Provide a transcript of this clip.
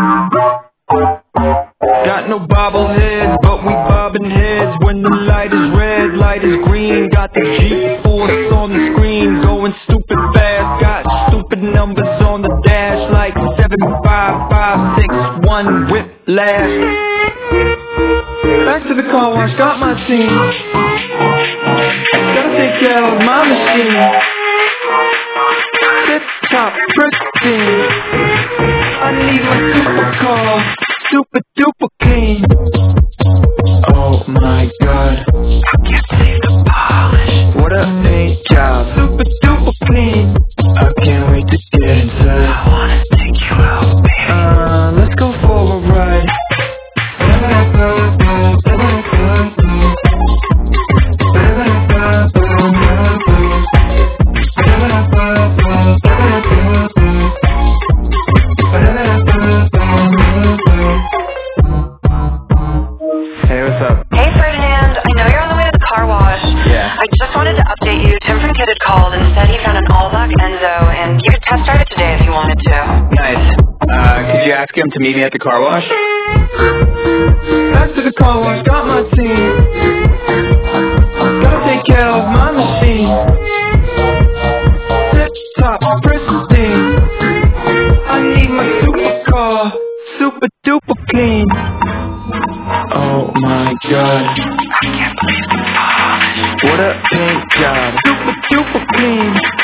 Got no bobbleheads, but we bobbing heads when the light is red, light is green. Got the G-force on the screen, going stupid fast. Got stupid numbers on the dash, like 75561 whiplash. Back to the car wash, got my team. Gotta take care of my machine. Tip top, pristine. I need my supercar, super duper clean. Oh my god, I can't believe the polish. What a paint job, super duper clean. I can't wait to get inside. I wanna take you out, baby. Let's go for a ride. Hey, what's up? Hey Ferdinand, I know you're on the way to the car wash. Yeah. I just wanted to update you. Tim from Kid had called and said he found an all-black Enzo, and you could test drive it today if you wanted to. Nice. Could you ask him to meet me at the car wash? Back to the car wash, got my team. Gotta take care of my machine. Tip top, pristine. I need my supercar, super duper clean. Oh my god, I can't believe the polish. What a paint job, super duper clean.